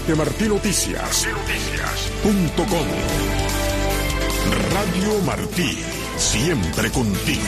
de martinoticias.com. Radio Martí, siempre contigo.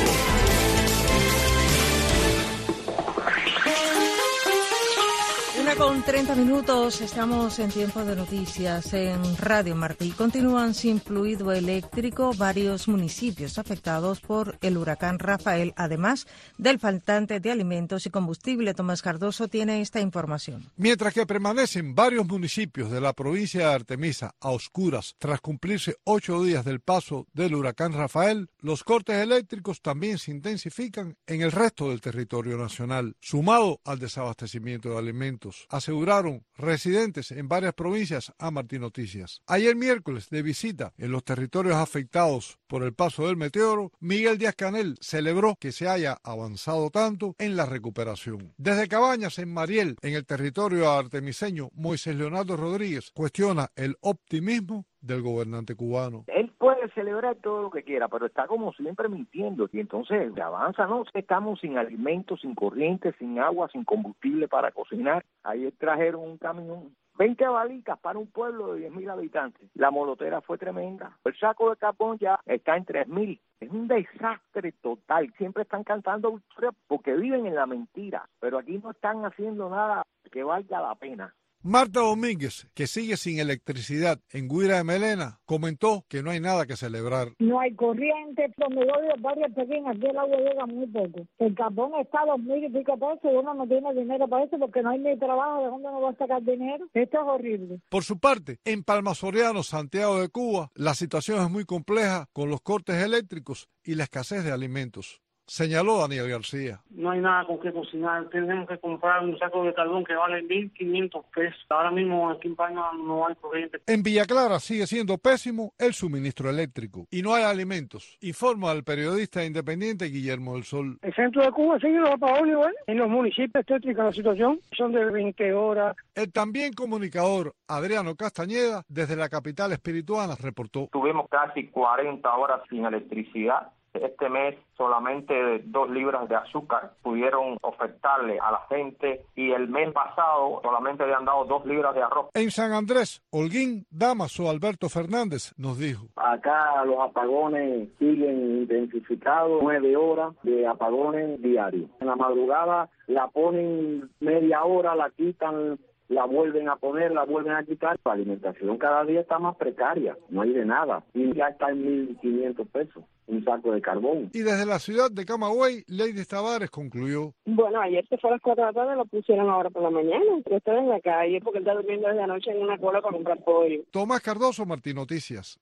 Con 30 minutos, estamos en tiempo de noticias en Radio Martí. Continúan sin fluido eléctrico varios municipios afectados por el huracán Rafael, además del faltante de alimentos y combustible. Tomás Cardoso tiene esta información. Mientras que permanecen varios municipios de la provincia de Artemisa a oscuras tras cumplirse 8 días del paso del huracán Rafael, los cortes eléctricos también se intensifican en el resto del territorio nacional, sumado al desabastecimiento de alimentos, aseguraron residentes en varias provincias a Martí Noticias. Ayer miércoles, de visita en los territorios afectados por el paso del meteoro, Miguel Díaz-Canel celebró que se haya avanzado tanto en la recuperación. Desde Cabañas, en Mariel, en el territorio artemiseño, Moisés Leonardo Rodríguez cuestiona el optimismo del gobernante cubano. Él puede celebrar todo lo que quiera, pero está como siempre mintiendo, y entonces avanza, ¿no? Estamos sin alimentos, sin corriente, sin agua, sin combustible para cocinar. Ayer trajeron un camión, 20 balicas para un pueblo de 10.000 habitantes. La molotera fue tremenda. El saco de carbón ya está en 3.000. Es un desastre total. Siempre están cantando victoria porque viven en la mentira, pero aquí no están haciendo nada que valga la pena. Marta Domínguez, que sigue sin electricidad en Guira de Melena, comentó que no hay nada que celebrar. No hay corriente, donde yo vivo varias pequeñas, aquí el agua llega muy poco. El carbón está a 2.000 y pico pesos y uno no tiene dinero para eso porque no hay ni trabajo, ¿de dónde uno va a sacar dinero? Esto es horrible. Por su parte, en Palma Soriano, Santiago de Cuba, la situación es muy compleja con los cortes eléctricos y la escasez de alimentos. Señaló Daniel García. No hay nada con qué cocinar, tenemos que comprar un saco de carbón que vale 1.500 pesos. Ahora mismo aquí en Palma no hay corriente. En Villa Clara sigue siendo pésimo el suministro eléctrico y no hay alimentos, informa el periodista independiente Guillermo del Sol. El centro de Cuba sigue los apagones igual. En los municipios tétricos la situación son de 20 horas. El también comunicador Adriano Castañeda, desde la capital espirituana, reportó. Tuvimos casi 40 horas sin electricidad. Este mes solamente 2 libras de azúcar pudieron ofertarle a la gente y el mes pasado solamente le han dado 2 libras de arroz. En San Andrés, Holguín Damaso Alberto Fernández nos dijo. Acá los apagones siguen intensificados, 9 horas de apagones diarios. En la madrugada la ponen media hora, la quitan, la vuelven a poner, la vuelven a quitar. La alimentación cada día está más precaria, no hay de nada. Y ya está en 1.500 pesos un saco de carbón. Y desde la ciudad de Camagüey, Lady Tavares concluyó. Bueno, ayer se fue a las 4 de la tarde, lo pusieron ahora por la mañana. Yo estoy en la calle porque él está durmiendo desde anoche en una cola para comprar pollo. Tomás Cardoso, Martí Noticias.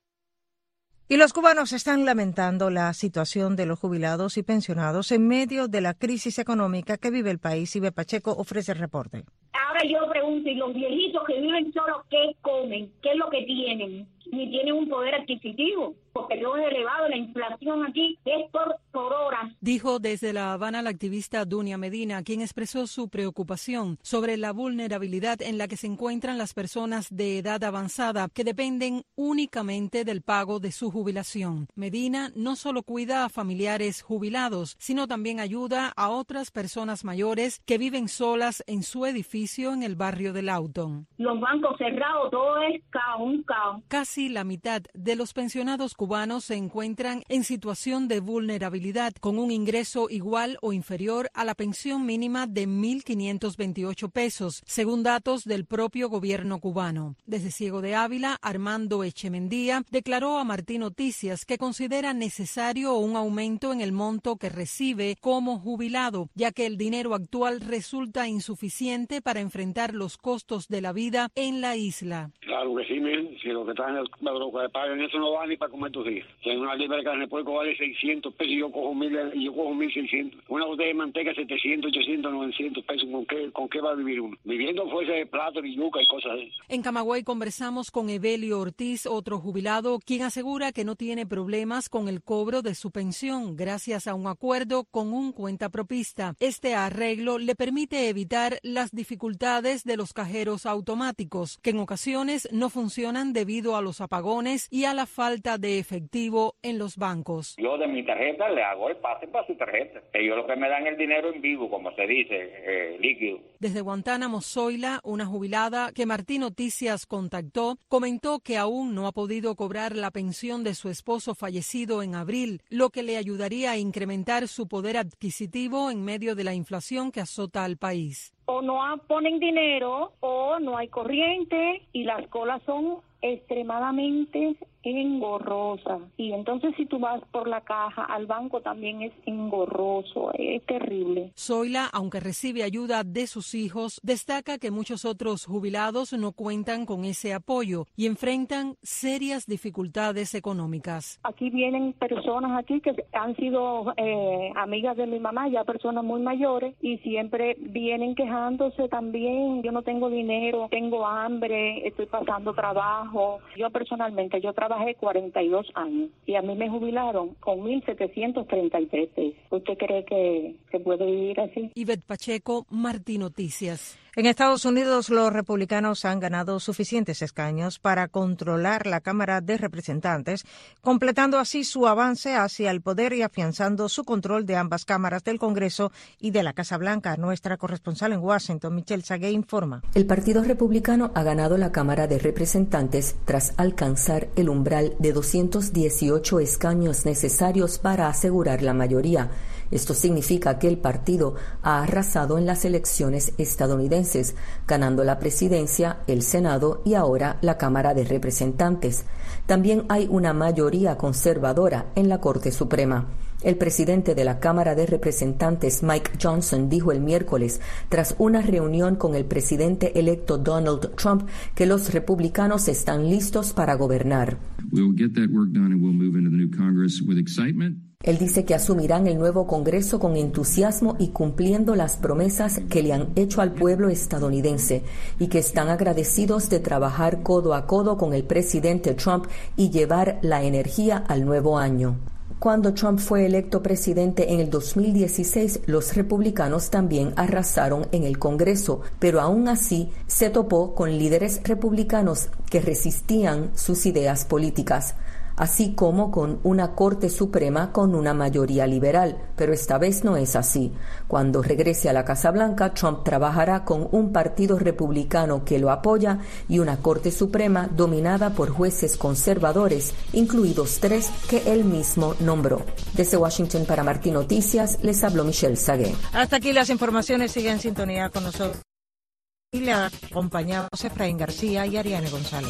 Y los cubanos están lamentando la situación de los jubilados y pensionados en medio de la crisis económica que vive el país. Ibe Pacheco ofrece el reporte. Ahora yo pregunto, ¿y los viejitos que viven solos qué comen? ¿Qué es lo que tienen? Ni tienen un poder adquisitivo, porque lo es elevado, la inflación aquí es por horas. Dijo desde La Habana la activista Dunia Medina, quien expresó su preocupación sobre la vulnerabilidad en la que se encuentran las personas de edad avanzada que dependen únicamente del pago de su jubilación. Medina no solo cuida a familiares jubilados, sino también ayuda a otras personas mayores que viven solas en su edificio en el barrio de Lawton. Los bancos cerrados, todo es caos, un caos. Casi la mitad de los pensionados cubanos se encuentran en situación de vulnerabilidad, con un ingreso igual o inferior a la pensión mínima de 1.528 pesos, según datos del propio gobierno cubano. Desde Ciego de Ávila, Armando Echemendía declaró a Martí Noticias que considera necesario un aumento en el monto que recibe como jubilado, ya que el dinero actual resulta insuficiente para enfrentar los costos de la vida en la isla. Claro que sí, miren, si lo que están lo que pagan eso no va ni para comer tus días. Si una libra de carne de puerco vale 600 pesos y yo cojo 1.600. Una botella de manteca 700, 800, 900 pesos. ¿Con qué va a vivir uno? Viviendo fuese de plátano y yuca y cosas así. En Camagüey conversamos con Evelio Ortiz, otro jubilado, quien asegura que no tiene problemas con el cobro de su pensión gracias a un acuerdo con un cuentapropista. Este arreglo le permite evitar las dificultades de los cajeros automáticos, que en ocasiones no funcionan debido a los los apagones y a la falta de efectivo en los bancos. Yo de mi tarjeta le hago el pase para su tarjeta. Ellos lo que me dan el dinero en vivo, como se dice, líquido. Desde Guantánamo, Zoila, una jubilada que Martí Noticias contactó, comentó que aún no ha podido cobrar la pensión de su esposo fallecido en abril, lo que le ayudaría a incrementar su poder adquisitivo en medio de la inflación que azota al país. O no ponen dinero o no hay corriente y las colas son extremadamente engorrosa. Y entonces si tú vas por la caja al banco también es engorroso, es terrible. Zoila, aunque recibe ayuda de sus hijos, destaca que muchos otros jubilados no cuentan con ese apoyo y enfrentan serias dificultades económicas. Aquí vienen personas aquí que han sido amigas de mi mamá, ya personas muy mayores, y siempre vienen quejándose también. Yo no tengo dinero, tengo hambre, estoy pasando trabajo. Yo personalmente, yo trabajé 42 años y a mí me jubilaron con 1,733 pesos. ¿Usted cree que se puede vivir así? Ivette Pacheco, Martí Noticias. En Estados Unidos, los republicanos han ganado suficientes escaños para controlar la Cámara de Representantes, completando así su avance hacia el poder y afianzando su control de ambas cámaras del Congreso y de la Casa Blanca. Nuestra corresponsal en Washington, Michelle Sagué, informa. El Partido Republicano ha ganado la Cámara de Representantes tras alcanzar el umbral de 218 escaños necesarios para asegurar la mayoría. Esto significa que el partido ha arrasado en las elecciones estadounidenses, ganando la presidencia, el Senado y ahora la Cámara de Representantes. También hay una mayoría conservadora en la Corte Suprema. El presidente de la Cámara de Representantes, Mike Johnson, dijo el miércoles, tras una reunión con el presidente electo Donald Trump, que los republicanos están listos para gobernar. Él dice que asumirán el nuevo Congreso con entusiasmo y cumpliendo las promesas que le han hecho al pueblo estadounidense y que están agradecidos de trabajar codo a codo con el presidente Trump y llevar la energía al nuevo año. Cuando Trump fue electo presidente en el 2016, los republicanos también arrasaron en el Congreso, pero aún así se topó con líderes republicanos que resistían sus ideas políticas, así como con una Corte Suprema con una mayoría liberal, pero esta vez no es así. Cuando regrese a la Casa Blanca, Trump trabajará con un partido republicano que lo apoya y una Corte Suprema dominada por jueces conservadores, incluidos 3 que él mismo nombró. Desde Washington para Martí Noticias, les habló Michelle Sagué. Hasta aquí las informaciones, sigue en sintonía con nosotros. Y le acompañamos Efraín García y Ariane González.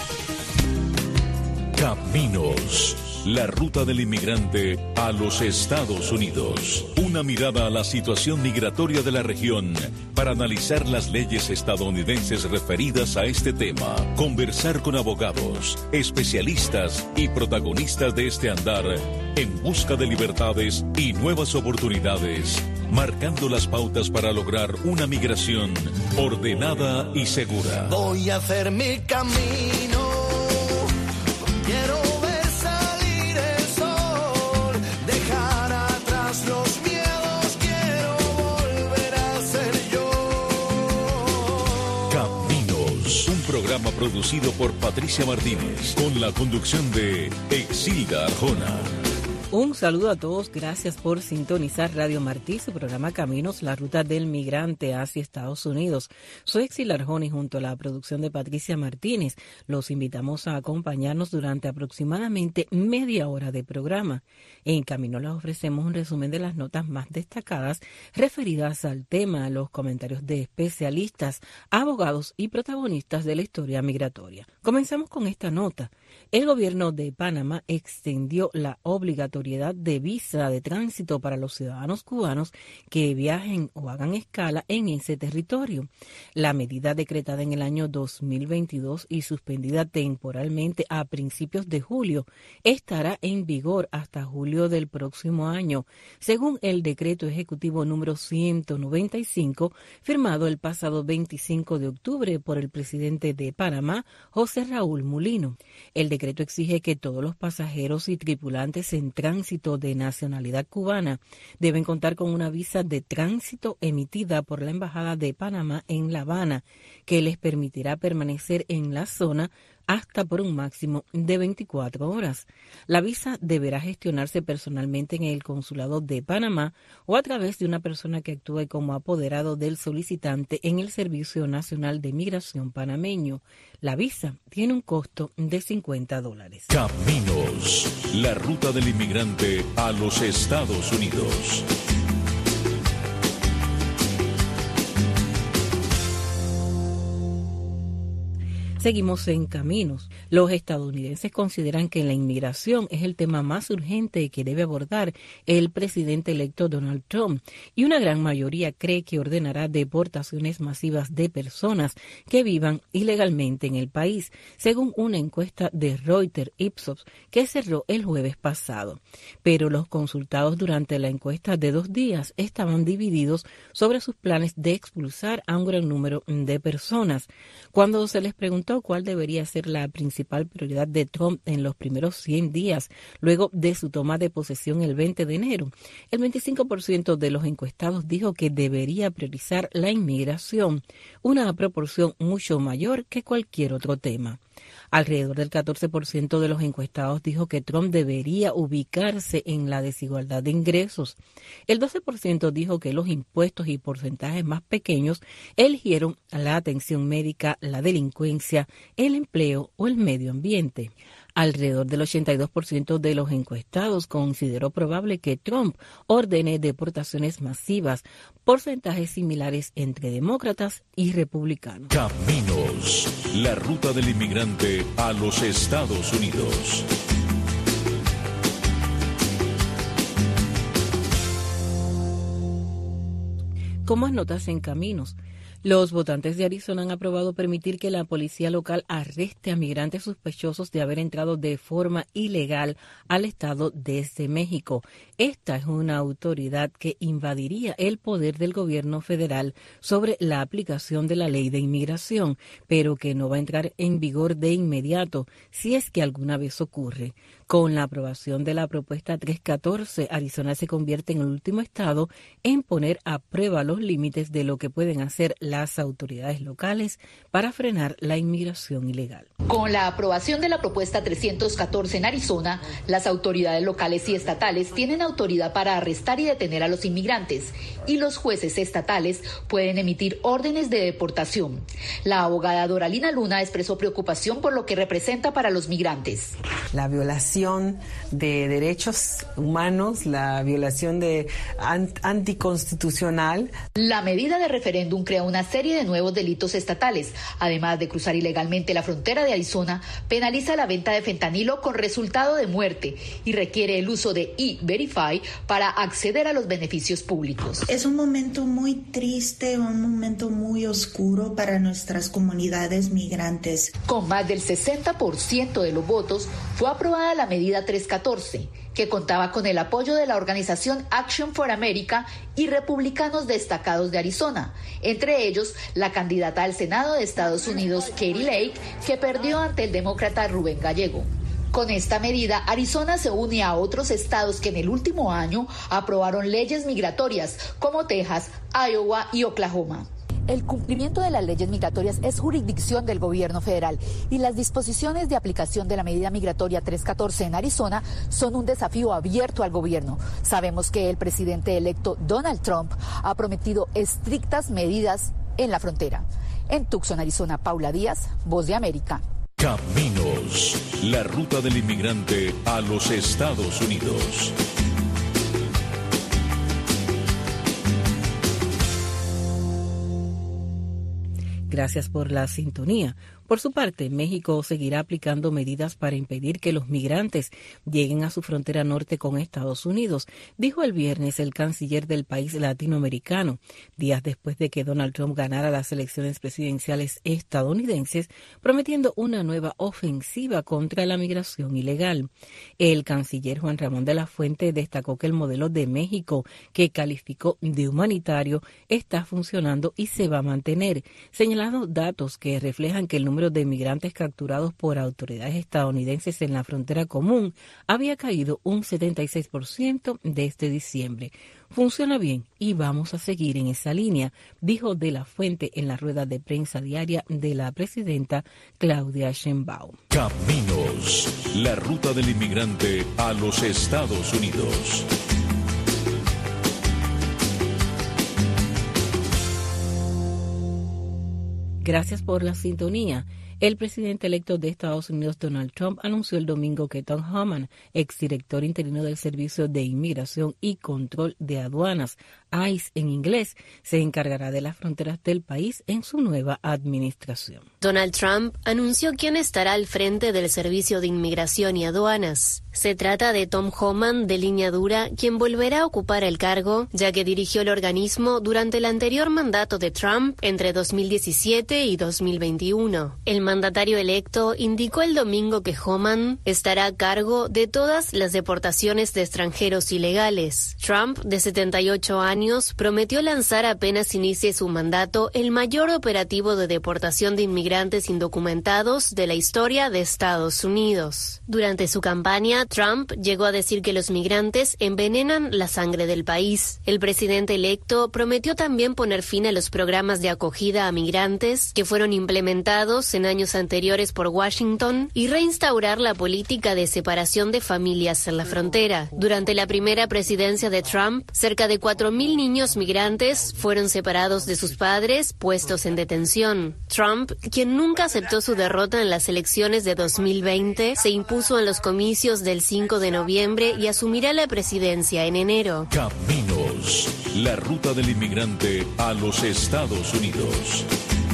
Caminos, la ruta del inmigrante a los Estados Unidos. Una mirada a la situación migratoria de la región para analizar las leyes estadounidenses referidas a este tema. Conversar con abogados, especialistas y protagonistas de este andar en busca de libertades y nuevas oportunidades, marcando las pautas para lograr una migración ordenada y segura. Voy a hacer mi camino. Quiero ver salir el sol, dejar atrás los miedos, quiero volver a ser yo. Caminos, un programa producido por Patricia Martínez, con la conducción de Exilda Arjona. Un saludo a todos, gracias por sintonizar Radio Martí, su programa Caminos, la ruta del migrante hacia Estados Unidos. Soy Exilda Arjona y junto a la producción de Patricia Martínez los invitamos a acompañarnos durante aproximadamente media hora de programa. En Camino les ofrecemos un resumen de las notas más destacadas referidas al tema, los comentarios de especialistas, abogados y protagonistas de la historia migratoria. Comenzamos con esta nota. El gobierno de Panamá extendió la obligatoriedad de visa de tránsito para los ciudadanos cubanos que viajen o hagan escala en ese territorio. La medida decretada en el año 2022 y suspendida temporalmente a principios de julio estará en vigor hasta julio del próximo año, según el decreto ejecutivo número 195 firmado el pasado 25 de octubre por el presidente de Panamá, José Raúl Mulino. El decreto exige que todos los pasajeros y tripulantes en tránsito de nacionalidad cubana deben contar con una visa de tránsito emitida por la Embajada de Panamá en La Habana, que les permitirá permanecer en la zona hasta por un máximo de 24 horas. La visa deberá gestionarse personalmente en el Consulado de Panamá o a través de una persona que actúe como apoderado del solicitante en el Servicio Nacional de Migración panameño. La visa tiene un costo de $50. Caminos, la ruta del inmigrante a los Estados Unidos. Seguimos en Caminos. Los estadounidenses consideran que la inmigración es el tema más urgente que debe abordar el presidente electo Donald Trump, y una gran mayoría cree que ordenará deportaciones masivas de personas que vivan ilegalmente en el país, según una encuesta de Reuters Ipsos que cerró el jueves pasado. Pero los consultados durante la encuesta de 2 días estaban divididos sobre sus planes de expulsar a un gran número de personas. Cuando se les preguntó cuál debería ser la principal prioridad de Trump en los primeros 100 días luego de su toma de posesión el 20 de enero, el 25% de los encuestados dijo que debería priorizar la inmigración, una proporción mucho mayor que cualquier otro tema. Alrededor del 14% de los encuestados dijo que Trump debería ubicarse en la desigualdad de ingresos. El 12% dijo que los impuestos y porcentajes más pequeños eligieron la atención médica, la delincuencia, el empleo o el medio ambiente. Alrededor del 82% de los encuestados consideró probable que Trump ordene deportaciones masivas, porcentajes similares entre demócratas y republicanos. Caminos, la ruta del inmigrante a los Estados Unidos. Con más notas en Caminos. Los votantes de Arizona han aprobado permitir que la policía local arreste a migrantes sospechosos de haber entrado de forma ilegal al estado desde México. Esta es una autoridad que invadiría el poder del gobierno federal sobre la aplicación de la ley de inmigración, pero que no va a entrar en vigor de inmediato si es que alguna vez ocurre. Con la aprobación de la propuesta 314, Arizona se convierte en el último estado en poner a prueba los límites de lo que pueden hacer las autoridades locales para frenar la inmigración ilegal. Con la aprobación de la propuesta 314 en Arizona, las autoridades locales y estatales tienen autoridad para arrestar y detener a los inmigrantes, y los jueces estatales pueden emitir órdenes de deportación. La abogada Doralina Luna expresó preocupación por lo que representa para los migrantes. La violación de derechos humanos, la violación de anticonstitucional. La medida de referéndum crea una serie de nuevos delitos estatales. Además de cruzar ilegalmente la frontera de Arizona, penaliza la venta de fentanilo con resultado de muerte y requiere el uso de E-Verify para acceder a los beneficios públicos. Es un momento muy triste, un momento muy oscuro para nuestras comunidades migrantes. Con más del 60% de los votos, fue aprobada la medida 314, que contaba con el apoyo de la organización Action for America y republicanos destacados de Arizona, entre ellos la candidata al Senado de Estados Unidos, Katie Lake, que perdió ante el demócrata Rubén Gallego. Con esta medida, Arizona se une a otros estados que en el último año aprobaron leyes migratorias, como Texas, Iowa y Oklahoma. El cumplimiento de las leyes migratorias es jurisdicción del gobierno federal y las disposiciones de aplicación de la medida migratoria 314 en Arizona son un desafío abierto al gobierno. Sabemos que el presidente electo Donald Trump ha prometido estrictas medidas en la frontera. En Tucson, Arizona, Paula Díaz, Voz de América. Caminos, la ruta del inmigrante a los Estados Unidos. Gracias por la sintonía. Por su parte, México seguirá aplicando medidas para impedir que los migrantes lleguen a su frontera norte con Estados Unidos, dijo el viernes el canciller del país latinoamericano, días después de que Donald Trump ganara las elecciones presidenciales estadounidenses, prometiendo una nueva ofensiva contra la migración ilegal. El canciller Juan Ramón de la Fuente destacó que el modelo de México, que calificó de humanitario, está funcionando y se va a mantener, señalando datos que reflejan que el número número de migrantes capturados por autoridades estadounidenses en la frontera común había caído un 76% desde diciembre. Funciona bien y vamos a seguir en esa línea, dijo De la Fuente en la rueda de prensa diaria de la presidenta Claudia Sheinbaum. Caminos, la ruta del inmigrante a los Estados Unidos. Gracias por la sintonía. El presidente electo de Estados Unidos, Donald Trump, anunció el domingo que Tom Homan, exdirector interino del Servicio de Inmigración y Control de Aduanas, ICE en inglés, se encargará de las fronteras del país en su nueva administración. Donald Trump anunció quién estará al frente del Servicio de Inmigración y Aduanas. Se trata de Tom Homan, de línea dura, quien volverá a ocupar el cargo, ya que dirigió el organismo durante el anterior mandato de Trump entre 2017 y 2021. El mandatario electo indicó el domingo que Homan estará a cargo de todas las deportaciones de extranjeros ilegales. Trump, de 78 años, prometió lanzar apenas inicie su mandato el mayor operativo de deportación de inmigrantes indocumentados de la historia de Estados Unidos. Durante su campaña, Trump llegó a decir que los migrantes envenenan la sangre del país. El presidente electo prometió también poner fin a los programas de acogida a migrantes que fueron implementados en años anteriores por Washington y reinstaurar la política de separación de familias en la frontera. Durante la primera presidencia de Trump, cerca de 4.000 niños migrantes fueron separados de sus padres, puestos en detención. Trump, quien nunca aceptó su derrota en las elecciones de 2020, se impuso en los comicios del 5 de noviembre y asumirá la presidencia en enero. Caminos, la ruta del inmigrante a los Estados Unidos.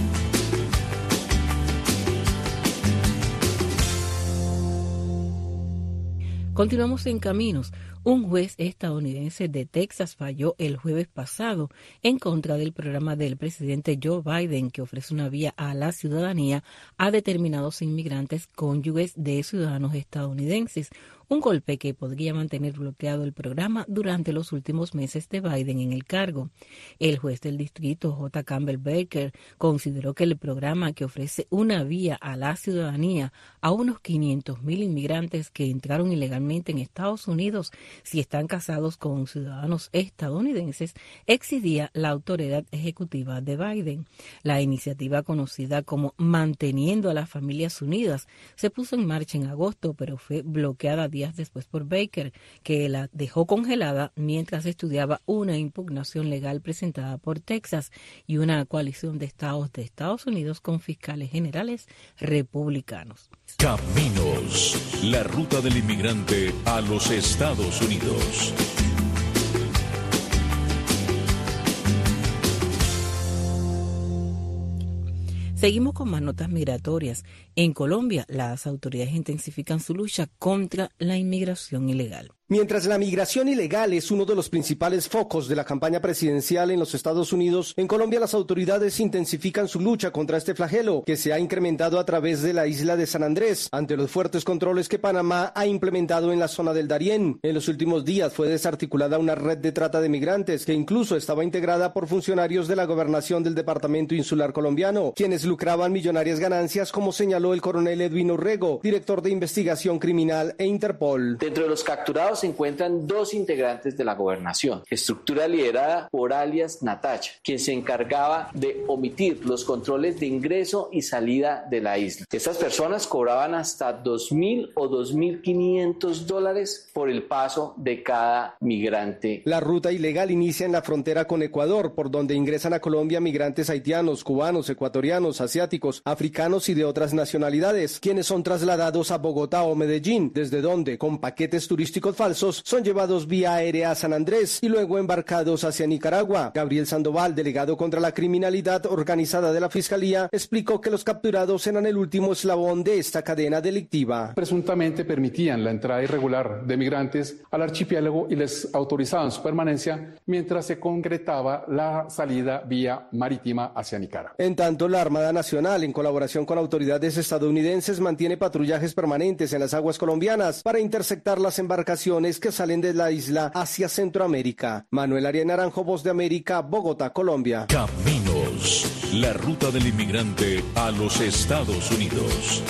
Continuamos en Caminos. Un juez estadounidense de Texas falló el jueves pasado en contra del programa del presidente Joe Biden que ofrece una vía a la ciudadanía a determinados inmigrantes cónyuges de ciudadanos estadounidenses. Un golpe que podría mantener bloqueado el programa durante los últimos meses de Biden en el cargo. El juez del distrito, J. Campbell Baker, consideró que el programa que ofrece una vía a la ciudadanía a unos 500,000 inmigrantes que entraron ilegalmente en Estados Unidos si están casados con ciudadanos estadounidenses excedía la autoridad ejecutiva de Biden. La iniciativa, conocida como Manteniendo a las Familias Unidas, se puso en marcha en agosto, pero fue bloqueada días después por Baker, que la dejó congelada mientras estudiaba una impugnación legal presentada por Texas y una coalición de estados de Estados Unidos con fiscales generales republicanos. Caminos, la ruta del inmigrante a los Estados Unidos. Seguimos con más notas migratorias. En Colombia, las autoridades intensifican su lucha contra la inmigración ilegal. Mientras la migración ilegal es uno de los principales focos de la campaña presidencial en los Estados Unidos, en Colombia las autoridades intensifican su lucha contra este flagelo, que se ha incrementado a través de la isla de San Andrés, ante los fuertes controles que Panamá ha implementado en la zona del Darién. En los últimos días fue desarticulada una red de trata de migrantes, que incluso estaba integrada por funcionarios de la gobernación del departamento insular colombiano, quienes lucraban millonarias ganancias, como señaló el coronel Edwin Urrego, director de investigación criminal e Interpol. Dentro de los capturados se encuentran 2 integrantes de la gobernación, estructura liderada por alias Natacha, quien se encargaba de omitir los controles de ingreso y salida de la isla. Estas personas cobraban hasta $2,000 o $2,500 por el paso de cada migrante. La ruta ilegal inicia en la frontera con Ecuador, por donde ingresan a Colombia migrantes haitianos, cubanos, ecuatorianos, asiáticos, africanos y de otras nacionalidades, quienes son trasladados a Bogotá o Medellín, desde donde, con paquetes turísticos falsos, son llevados vía aérea a San Andrés y luego embarcados hacia Nicaragua. Gabriel Sandoval, delegado contra la criminalidad organizada de la Fiscalía, explicó que los capturados eran el último eslabón de esta cadena delictiva. Presuntamente permitían la entrada irregular de migrantes al archipiélago y les autorizaban su permanencia mientras se concretaba la salida vía marítima hacia Nicaragua. En tanto, la Armada Nacional, en colaboración con autoridades estadounidenses, mantiene patrullajes permanentes en las aguas colombianas para interceptar las embarcaciones que salen de la isla hacia Centroamérica. Manuel Arias Naranjo, Voz de América, Bogotá, Colombia. Caminos, la ruta del inmigrante a los Estados Unidos.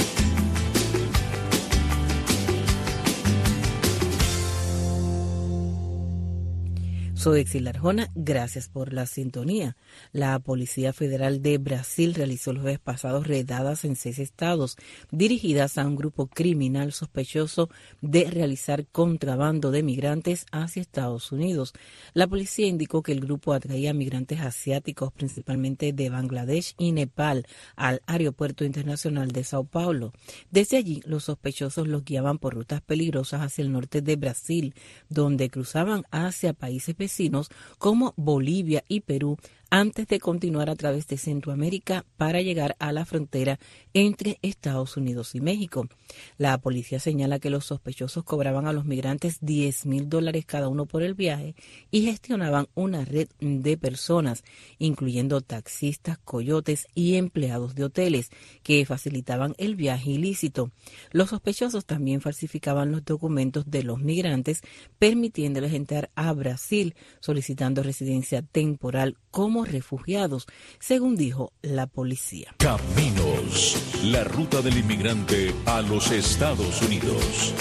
Soy Exil Arjona, gracias por la sintonía. La Policía Federal de Brasil realizó el jueves pasado redadas en 6 estados dirigidas a un grupo criminal sospechoso de realizar contrabando de migrantes hacia Estados Unidos. La policía indicó que el grupo atraía migrantes asiáticos, principalmente de Bangladesh y Nepal, al aeropuerto internacional de Sao Paulo. Desde allí, los sospechosos los guiaban por rutas peligrosas hacia el norte de Brasil, donde cruzaban hacia países vecinos como Bolivia y Perú, antes de continuar a través de Centroamérica para llegar a la frontera entre Estados Unidos y México. La policía señala que los sospechosos cobraban a los migrantes $10,000 cada uno por el viaje y gestionaban una red de personas, incluyendo taxistas, coyotes y empleados de hoteles, que facilitaban el viaje ilícito. Los sospechosos también falsificaban los documentos de los migrantes, permitiéndoles entrar a Brasil, solicitando residencia temporal como refugiados, según dijo la policía. Caminos, la ruta del inmigrante a los Estados Unidos.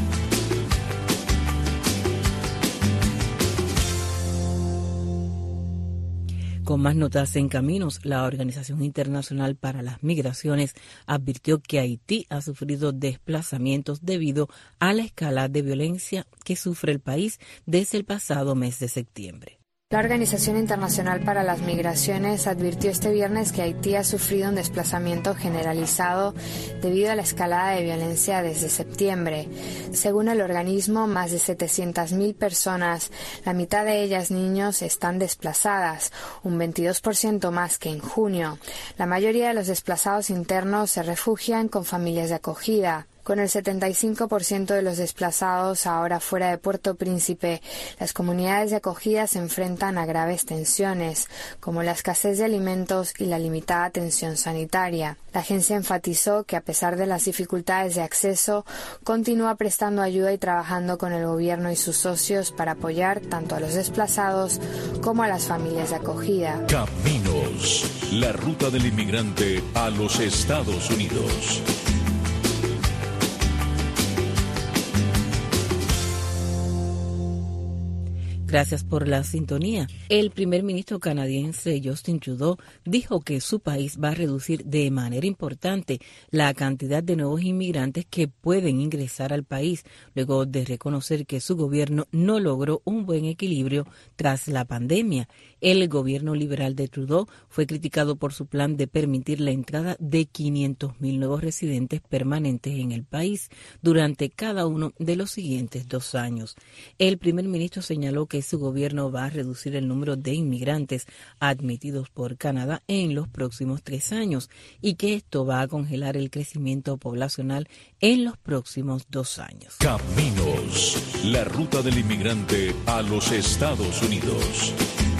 Con más notas en Caminos, la Organización Internacional para las Migraciones advirtió que Haití ha sufrido desplazamientos debido a la escalada de violencia que sufre el país desde el pasado mes de septiembre. La Organización Internacional para las Migraciones advirtió este viernes que Haití ha sufrido un desplazamiento generalizado debido a la escalada de violencia desde septiembre. Según el organismo, más de 700,000 personas, la mitad de ellas niños, están desplazadas, un 22% más que en junio. La mayoría de los desplazados internos se refugian con familias de acogida. Con el 75% de los desplazados ahora fuera de Puerto Príncipe, las comunidades de acogida se enfrentan a graves tensiones, como la escasez de alimentos y la limitada atención sanitaria. La agencia enfatizó que, a pesar de las dificultades de acceso, continúa prestando ayuda y trabajando con el gobierno y sus socios para apoyar tanto a los desplazados como a las familias de acogida. Caminos, la ruta del inmigrante a los Estados Unidos. Gracias por la sintonía. El primer ministro canadiense Justin Trudeau dijo que su país va a reducir de manera importante la cantidad de nuevos inmigrantes que pueden ingresar al país, luego de reconocer que su gobierno no logró un buen equilibrio tras la pandemia. El gobierno liberal de Trudeau fue criticado por su plan de permitir la entrada de 500,000 nuevos residentes permanentes en el país durante cada uno de los siguientes 2 años. El primer ministro señaló que su gobierno va a reducir el número de inmigrantes admitidos por Canadá en los próximos 3 años y que esto va a congelar el crecimiento poblacional en los próximos 2 años. Caminos, la ruta del inmigrante a los Estados Unidos.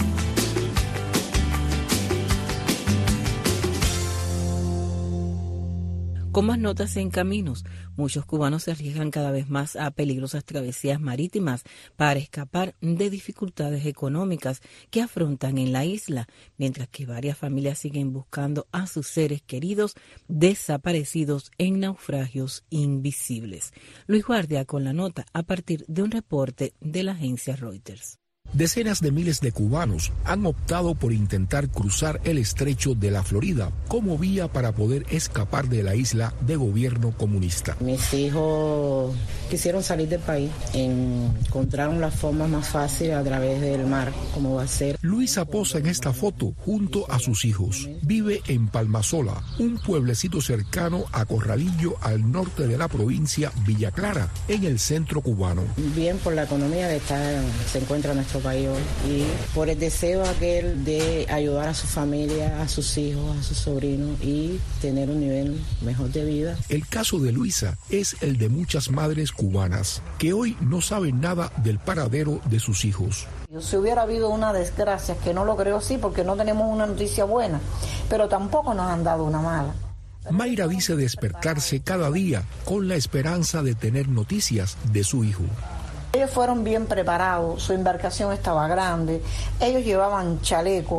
Con más notas en Caminos, muchos cubanos se arriesgan cada vez más a peligrosas travesías marítimas para escapar de dificultades económicas que afrontan en la isla, mientras que varias familias siguen buscando a sus seres queridos desaparecidos en naufragios invisibles. Luis Guardia con la nota a partir de un reporte de la agencia Reuters. Decenas de miles de cubanos han optado por intentar cruzar el estrecho de la Florida como vía para poder escapar de la isla de gobierno comunista. Mis hijos quisieron salir del país, encontraron la forma más fácil a través del mar, como va a ser. Luisa posa en esta foto junto a sus hijos. Vive en Palmasola, un pueblecito cercano a Corralillo, al norte de la provincia Villa Clara, en el centro cubano. Bien por la economía que se encuentra nuestro país hoy y por el deseo aquel de ayudar a su familia, a sus hijos, a sus sobrinos y tener un nivel mejor de vida. El caso de Luisa es el de muchas madres cubanas que hoy no saben nada del paradero de sus hijos. Si hubiera habido una desgracia, que no lo creo así porque no tenemos una noticia buena, pero tampoco nos han dado una mala. Mayra dice despertarse cada día con la esperanza de tener noticias de su hijo. Ellos fueron bien preparados, su embarcación estaba grande, ellos llevaban chalecos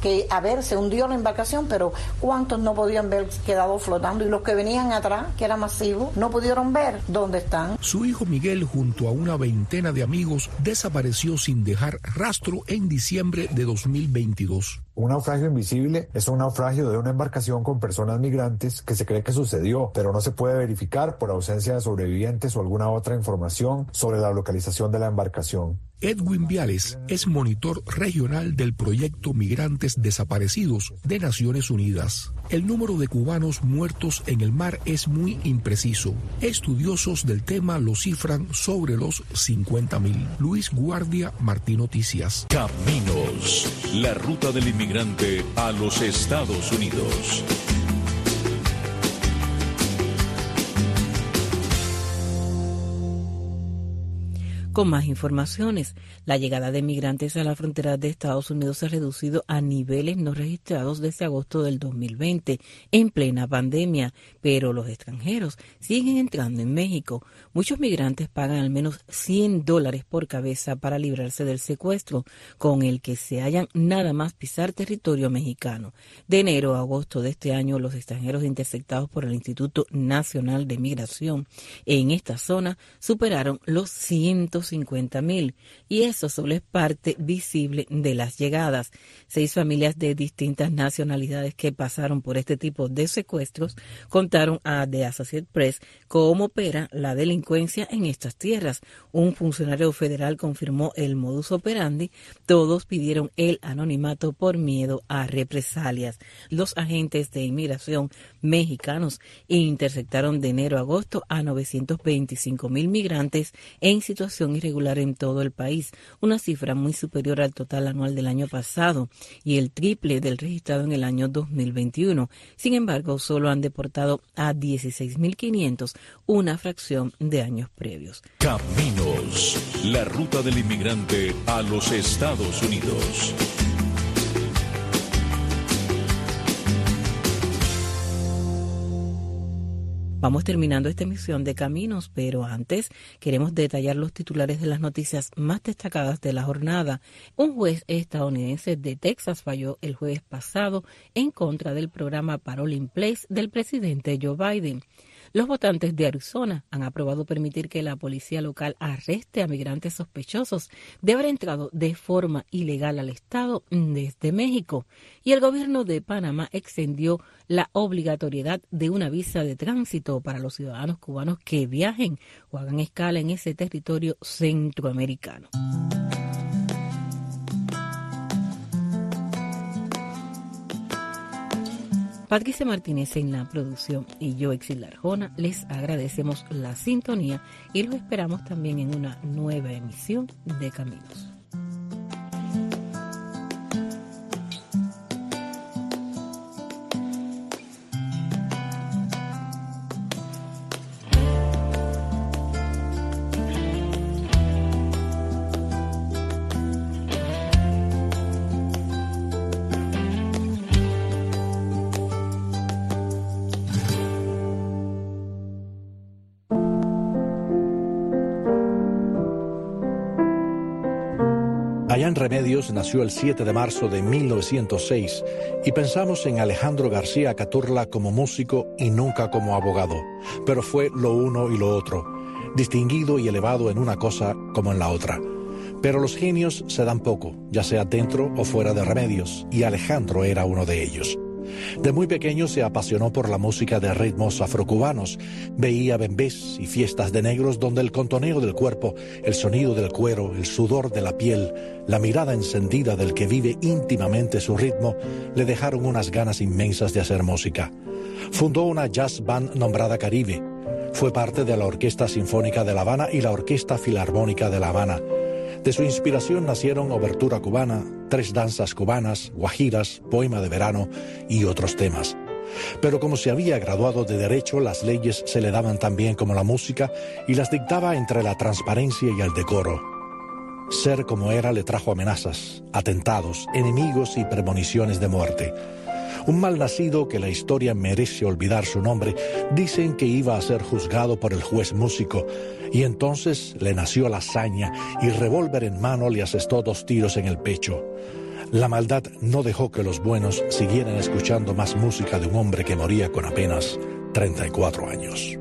que a ver, se hundió la embarcación, pero ¿cuántos no podían ver quedado flotando? Y los que venían atrás, que era masivo, no pudieron ver dónde están. Su hijo Miguel, junto a una veintena de amigos, desapareció sin dejar rastro en diciembre de 2022. Un naufragio invisible es un naufragio de una embarcación con personas migrantes que se cree que sucedió, pero no se puede verificar por ausencia de sobrevivientes o alguna otra información sobre la localización de la embarcación. Edwin Viales es monitor regional del proyecto Migrantes Desaparecidos de Naciones Unidas. El número de cubanos muertos en el mar es muy impreciso. Estudiosos del tema lo cifran sobre los 50,000. Luis Guardia, Martín Noticias. Caminos, la ruta del inmigrante a los Estados Unidos. Con más informaciones, la llegada de migrantes a la frontera de Estados Unidos se ha reducido a niveles no registrados desde agosto del 2020, en plena pandemia, pero los extranjeros siguen entrando en México. Muchos migrantes pagan al menos $100 por cabeza para librarse del secuestro, con el que se hallan nada más pisar territorio mexicano. De enero a agosto de este año, los extranjeros interceptados por el Instituto Nacional de Migración en esta zona superaron los 150,000, y eso solo es parte visible de las llegadas. 6 familias de distintas nacionalidades que pasaron por este tipo de secuestros contaron a The Associated Press cómo opera la delincuencia en estas tierras. Un funcionario federal confirmó el modus operandi. Todos pidieron el anonimato por miedo a represalias. Los agentes de inmigración mexicanos interceptaron de enero a agosto a 925,000 migrantes en situación irregular en todo el país, una cifra muy superior al total anual del año pasado y el triple del registrado en el año 2021. Sin embargo, solo han deportado a 16,500, una fracción de años previos. Caminos, la ruta del inmigrante a los Estados Unidos. Vamos terminando esta emisión de Caminos, pero antes queremos detallar los titulares de las noticias más destacadas de la jornada. Un juez estadounidense de Texas falló el jueves pasado en contra del programa Parole in Place del presidente Joe Biden. Los votantes de Arizona han aprobado permitir que la policía local arreste a migrantes sospechosos de haber entrado de forma ilegal al estado desde México. Y el gobierno de Panamá extendió la obligatoriedad de una visa de tránsito para los ciudadanos cubanos que viajen o hagan escala en ese territorio centroamericano. Patricia Martínez en la producción y yo, Exil Arjona, les agradecemos la sintonía y los esperamos también en una nueva emisión de Caminos. Allá en Remedios nació el 7 de marzo de 1906 y pensamos en Alejandro García Caturla como músico y nunca como abogado, pero fue lo uno y lo otro, distinguido y elevado en una cosa como en la otra. Pero los genios se dan poco, ya sea dentro o fuera de Remedios, y Alejandro era uno de ellos. De muy pequeño se apasionó por la música de ritmos afrocubanos. Veía bembés y fiestas de negros donde el contoneo del cuerpo, el sonido del cuero, el sudor de la piel, la mirada encendida del que vive íntimamente su ritmo, le dejaron unas ganas inmensas de hacer música. Fundó una jazz band nombrada Caribe. Fue parte de la Orquesta Sinfónica de La Habana y la Orquesta Filarmónica de La Habana. De su inspiración nacieron Obertura Cubana, Tres Danzas Cubanas, Guajiras, Poema de Verano y otros temas. Pero como se había graduado de Derecho, las leyes se le daban tan bien como la música y las dictaba entre la transparencia y el decoro. Ser como era le trajo amenazas, atentados, enemigos y premoniciones de muerte. Un malnacido que la historia merece olvidar su nombre, dicen que iba a ser juzgado por el juez músico, y entonces le nació la saña y revólver en mano le asestó 2 tiros en el pecho. La maldad no dejó que los buenos siguieran escuchando más música de un hombre que moría con apenas 34 años.